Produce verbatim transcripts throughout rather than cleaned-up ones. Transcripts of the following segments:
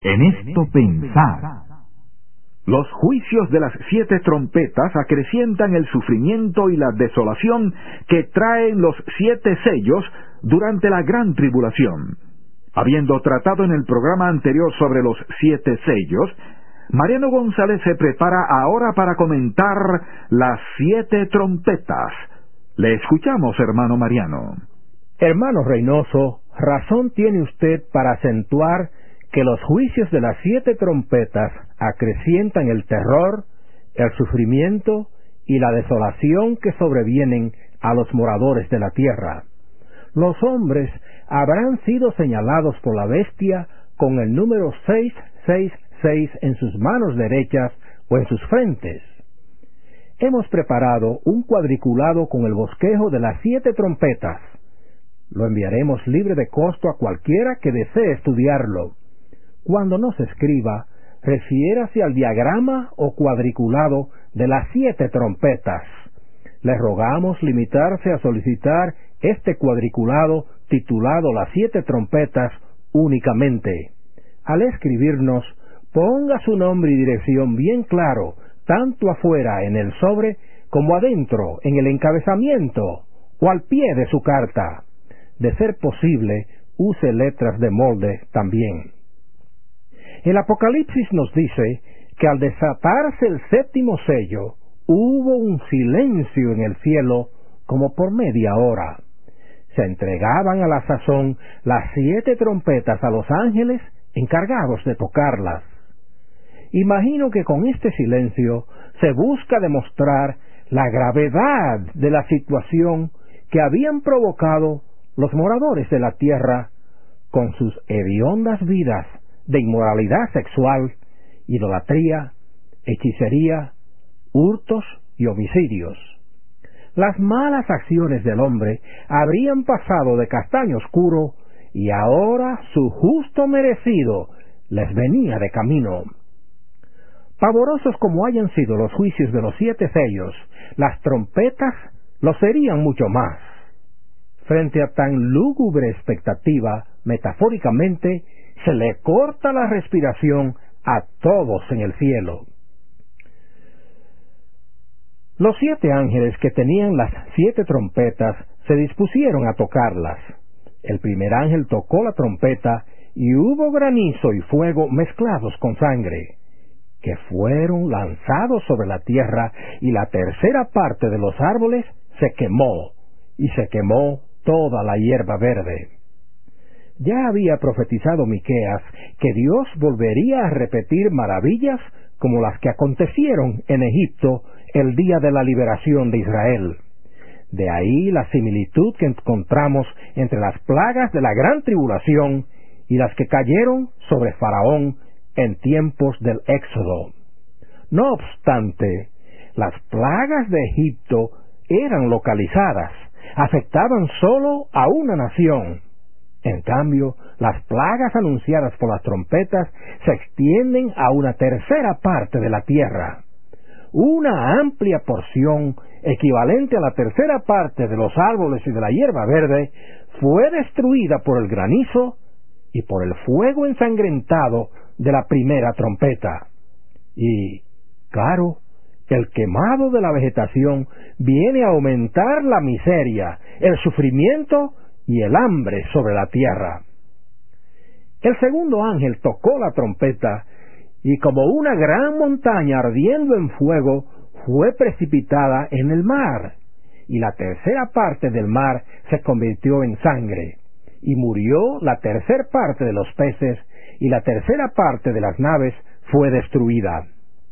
En esto pensad. Los juicios de las siete trompetas acrecientan el sufrimiento y la desolación que traen los siete sellos durante la gran tribulación. Habiendo tratado en el programa anterior sobre los siete sellos, Mariano González se prepara ahora para comentar las siete trompetas. Le escuchamos, hermano Mariano. Hermano Reynoso, razón tiene usted para acentuar que los juicios de las siete trompetas acrecientan el terror, el sufrimiento y la desolación que sobrevienen a los moradores de la tierra. Los hombres habrán sido señalados por la bestia con el número seiscientos sesenta y seis en sus manos derechas o en sus frentes. Hemos preparado un cuadriculado con el bosquejo de las siete trompetas. Lo enviaremos libre de costo a cualquiera que desee estudiarlo. Cuando nos escriba, refiérase al diagrama o cuadriculado de las siete trompetas. Le rogamos limitarse a solicitar este cuadriculado titulado Las siete trompetas únicamente. Al escribirnos, ponga su nombre y dirección bien claro, tanto afuera en el sobre como adentro en el encabezamiento o al pie de su carta. De ser posible, use letras de molde también. El Apocalipsis nos dice que al desatarse el séptimo sello, hubo un silencio en el cielo como por media hora. Se entregaban a la sazón las siete trompetas a los ángeles encargados de tocarlas. Imagino que con este silencio se busca demostrar la gravedad de la situación que habían provocado los moradores de la tierra con sus hediondas vidas de inmoralidad sexual, idolatría, hechicería, hurtos y homicidios. Las malas acciones del hombre habrían pasado de castaño oscuro y ahora su justo merecido les venía de camino. Pavorosos como hayan sido los juicios de los siete sellos, las trompetas lo serían mucho más. Frente a tan lúgubre expectativa, metafóricamente, se le corta la respiración a todos en el cielo. Los siete ángeles que tenían las siete trompetas se dispusieron a tocarlas. El primer ángel tocó la trompeta y hubo granizo y fuego mezclados con sangre, que fueron lanzados sobre la tierra, y la tercera parte de los árboles se quemó, y se quemó toda la hierba verde. Ya había profetizado Miqueas que Dios volvería a repetir maravillas como las que acontecieron en Egipto el día de la liberación de Israel. De ahí la similitud que encontramos entre las plagas de la gran tribulación y las que cayeron sobre Faraón en tiempos del Éxodo. No obstante, las plagas de Egipto eran localizadas, afectaban solo a una nación. En cambio, las plagas anunciadas por las trompetas se extienden a una tercera parte de la tierra. Una amplia porción, equivalente a la tercera parte de los árboles y de la hierba verde, fue destruida por el granizo y por el fuego ensangrentado de la primera trompeta. Y, claro, el quemado de la vegetación viene a aumentar la miseria, el sufrimiento y el hambre sobre la tierra. El segundo ángel tocó la trompeta, y como una gran montaña ardiendo en fuego, fue precipitada en el mar, y la tercera parte del mar se convirtió en sangre, y murió la tercera parte de los peces, y la tercera parte de las naves fue destruida.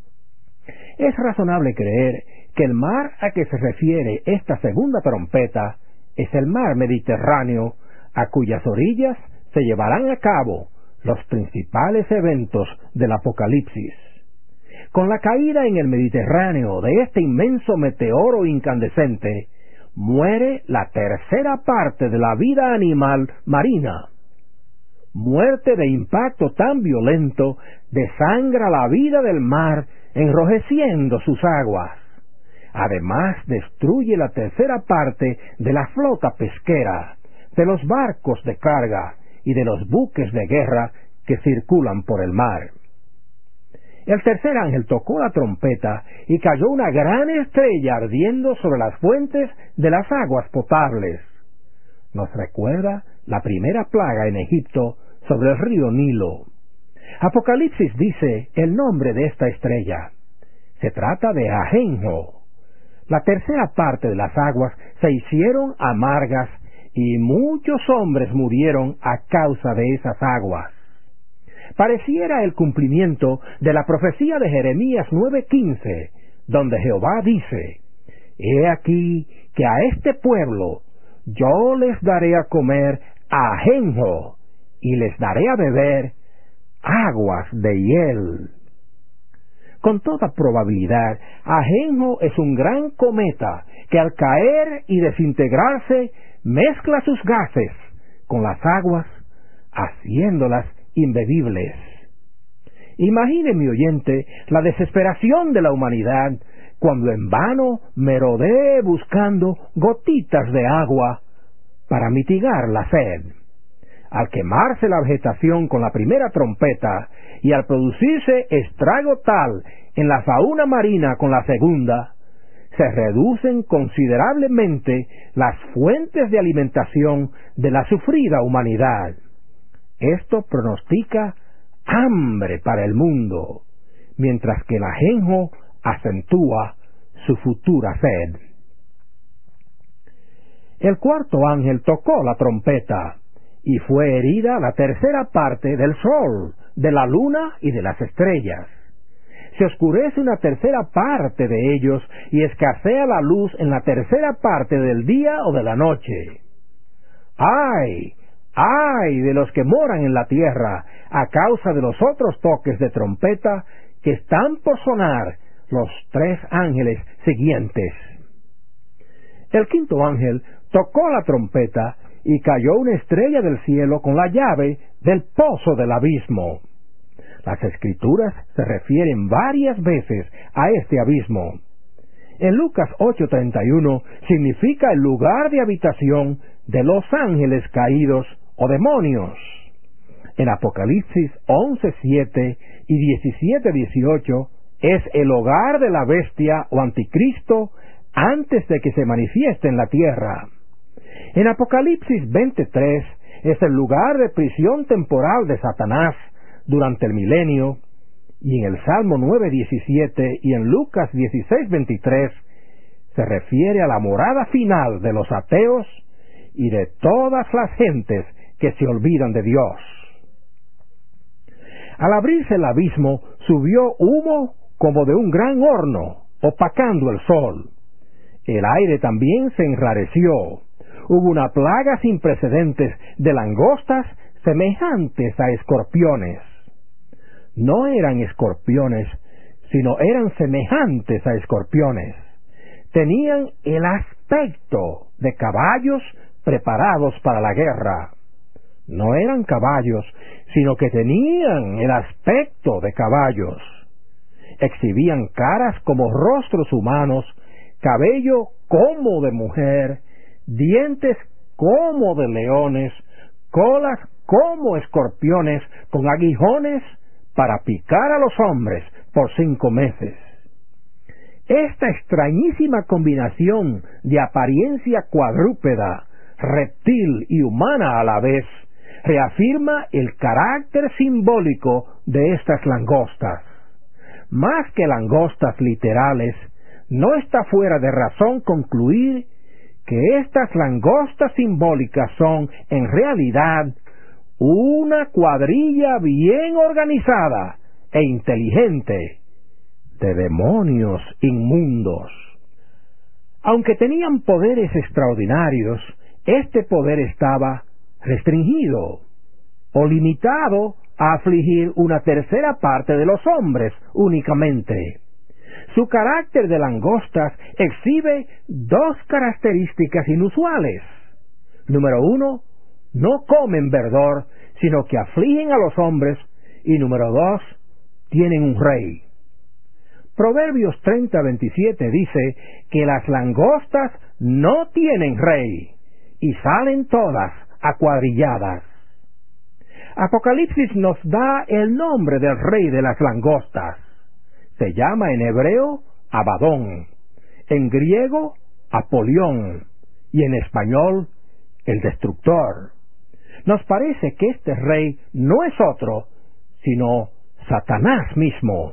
Es razonable creer que el mar a que se refiere esta segunda trompeta es el mar Mediterráneo, a cuyas orillas se llevarán a cabo los principales eventos del Apocalipsis. Con la caída en el Mediterráneo de este inmenso meteoro incandescente, muere la tercera parte de la vida animal marina. Muerte de impacto tan violento desangra la vida del mar, enrojeciendo sus aguas. Además, destruye la tercera parte de la flota pesquera, de los barcos de carga y de los buques de guerra que circulan por el mar. El tercer ángel tocó la trompeta y cayó una gran estrella ardiendo sobre las fuentes de las aguas potables. Nos recuerda la primera plaga en Egipto sobre el río Nilo. Apocalipsis dice el nombre de esta estrella. Se trata de Ajenjo. La tercera parte de las aguas se hicieron amargas y muchos hombres murieron a causa de esas aguas. Pareciera el cumplimiento de la profecía de Jeremías nueve quince, donde Jehová dice: He aquí que a este pueblo yo les daré a comer ajenjo y les daré a beber aguas de hiel. Con toda probabilidad, ajenjo es un gran cometa que al caer y desintegrarse mezcla sus gases con las aguas, haciéndolas imbebibles. Imagine, mi oyente, la desesperación de la humanidad cuando en vano merodee buscando gotitas de agua para mitigar la sed. Al quemarse la vegetación con la primera trompeta y al producirse estrago tal en la fauna marina con la segunda, se reducen considerablemente las fuentes de alimentación de la sufrida humanidad. Esto pronostica hambre para el mundo, mientras que el ajenjo acentúa su futura sed. El cuarto ángel tocó la trompeta, y fue herida la tercera parte del sol, de la luna y de las estrellas. Se oscurece una tercera parte de ellos, y escasea la luz en la tercera parte del día o de la noche. ¡Ay! ¡Ay de los que moran en la tierra a causa de los otros toques de trompeta que están por sonar los tres ángeles siguientes! El quinto ángel tocó la trompeta y cayó una estrella del cielo con la llave del pozo del abismo. Las Escrituras se refieren varias veces a este abismo. En Lucas ocho treinta y uno significa el lugar de habitación de los ángeles caídos o demonios. En Apocalipsis once siete y diecisiete dieciocho es el hogar de la bestia o anticristo antes de que se manifieste en la tierra. En Apocalipsis veintitrés es el lugar de prisión temporal de Satanás durante el milenio, y en el Salmo nueve diecisiete y en Lucas dieciséis veintitrés se refiere a la morada final de los ateos y de todas las gentes que se olvidan de Dios. Al abrirse el abismo, subió humo como de un gran horno, opacando el sol. El aire también se enrareció. Hubo una plaga sin precedentes de langostas semejantes a escorpiones. No eran escorpiones, sino eran semejantes a escorpiones. Tenían el aspecto de caballos preparados para la guerra. No eran caballos, sino que tenían el aspecto de caballos. Exhibían caras como rostros humanos, cabello como de mujer, dientes como de leones, colas como escorpiones, con aguijones para picar a los hombres por cinco meses. Esta extrañísima combinación de apariencia cuadrúpeda, reptil y humana a la vez, reafirma el carácter simbólico de estas langostas. Más que langostas literales, no está fuera de razón concluir que estas langostas simbólicas son, en realidad, una cuadrilla bien organizada e inteligente de demonios inmundos. Aunque tenían poderes extraordinarios, este poder estaba restringido o limitado a afligir una tercera parte de los hombres únicamente. Su carácter de langostas exhibe dos características inusuales. Número uno, no comen verdor, sino que afligen a los hombres. Y número dos, tienen un rey. Proverbios treinta veintisiete dice que las langostas no tienen rey, y salen todas acuadrilladas. Apocalipsis nos da el nombre del rey de las langostas. Se llama en hebreo Abadón, en griego Apolión y en español el destructor. Nos parece que este rey no es otro, sino Satanás mismo.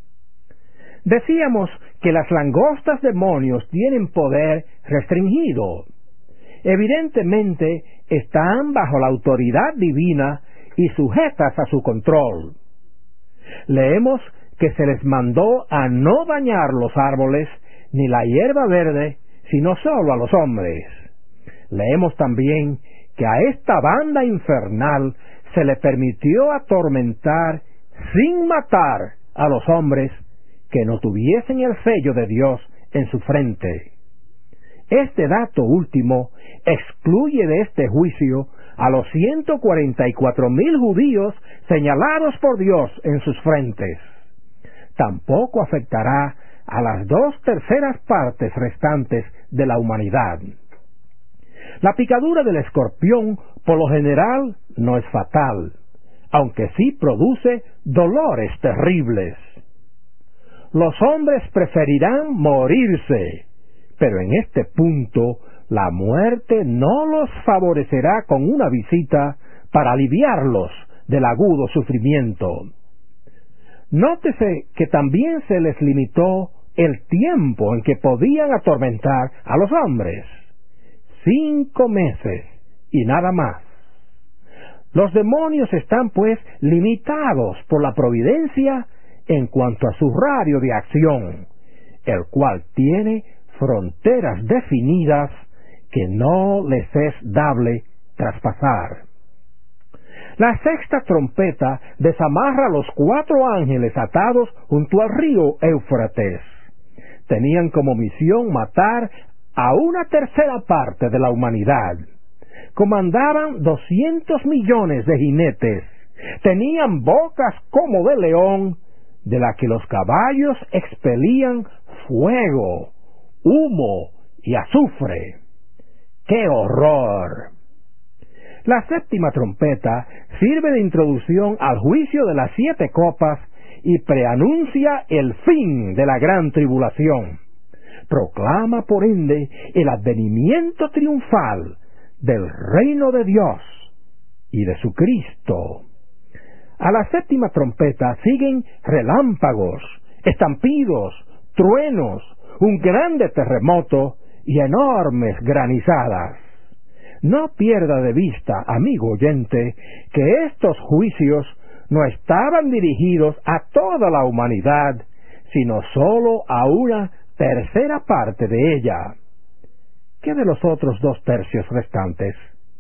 Decíamos que las langostas demonios tienen poder restringido. Evidentemente están bajo la autoridad divina y sujetas a su control. Leemos que se les mandó a no dañar los árboles ni la hierba verde, sino solo a los hombres. Leemos también que a esta banda infernal se le permitió atormentar sin matar a los hombres que no tuviesen el sello de Dios en su frente. Este dato último excluye de este juicio a los ciento cuarenta y cuatro mil judíos señalados por Dios en sus frentes. Tampoco afectará a las dos terceras partes restantes de la humanidad. La picadura del escorpión por lo general no es fatal, aunque sí produce dolores terribles. Los hombres preferirán morirse, pero en este punto la muerte no los favorecerá con una visita para aliviarlos del agudo sufrimiento. Nótese que también se les limitó el tiempo en que podían atormentar a los hombres. Cinco meses y nada más. Los demonios están pues limitados por la providencia en cuanto a su radio de acción, el cual tiene fronteras definidas que no les es dable traspasar. La sexta trompeta desamarra a los cuatro ángeles atados junto al río Éufrates. Tenían como misión matar a una tercera parte de la humanidad. Comandaban doscientos millones de jinetes. Tenían bocas como de león, de la que los caballos expelían fuego, humo y azufre. ¡Qué horror! La séptima trompeta sirve de introducción al juicio de las siete copas y preanuncia el fin de la gran tribulación. Proclama, por ende, el advenimiento triunfal del reino de Dios y de su Cristo. A la séptima trompeta siguen relámpagos, estampidos, truenos, un grande terremoto y enormes granizadas. No pierda de vista, amigo oyente, que estos juicios no estaban dirigidos a toda la humanidad, sino sólo a una tercera parte de ella. ¿Qué de los otros dos tercios restantes?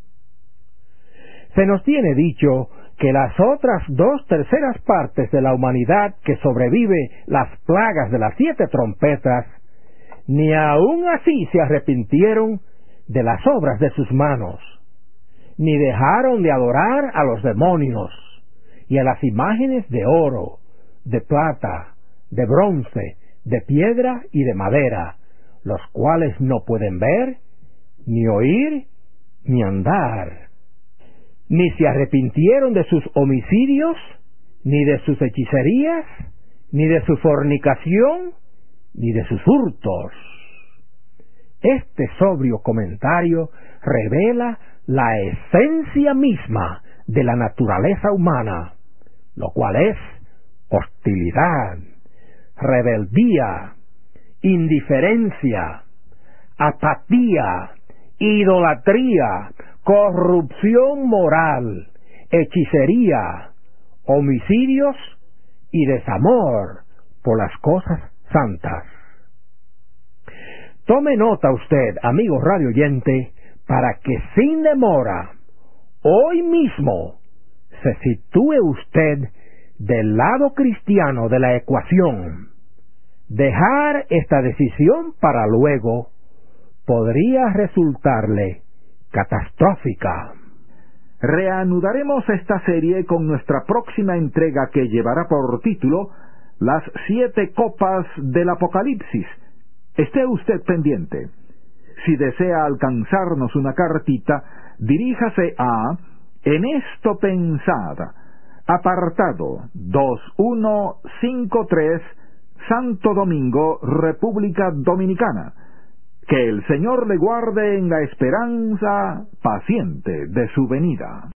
Se nos tiene dicho que las otras dos terceras partes de la humanidad que sobrevive las plagas de las siete trompetas, ni aun así se arrepintieron de las obras de sus manos, ni dejaron de adorar a los demonios y a las imágenes de oro, de plata, de bronce, de piedra y de madera, los cuales no pueden ver, ni oír, ni andar. Ni se arrepintieron de sus homicidios, ni de sus hechicerías, ni de su fornicación, ni de sus hurtos. Este sobrio comentario revela la esencia misma de la naturaleza humana, lo cual es hostilidad, rebeldía, indiferencia, apatía, idolatría, corrupción moral, hechicería, homicidios y desamor por las cosas santas. Tome nota usted, amigo radio oyente, para que sin demora, hoy mismo, se sitúe usted del lado cristiano de la ecuación. Dejar esta decisión para luego podría resultarle catastrófica. Reanudaremos esta serie con nuestra próxima entrega, que llevará por título Las siete copas del Apocalipsis. Esté usted pendiente. Si desea alcanzarnos una cartita, diríjase a En esto pensad. Apartado dos uno cinco tres, Santo Domingo, República Dominicana. Que el Señor le guarde en la esperanza paciente de su venida.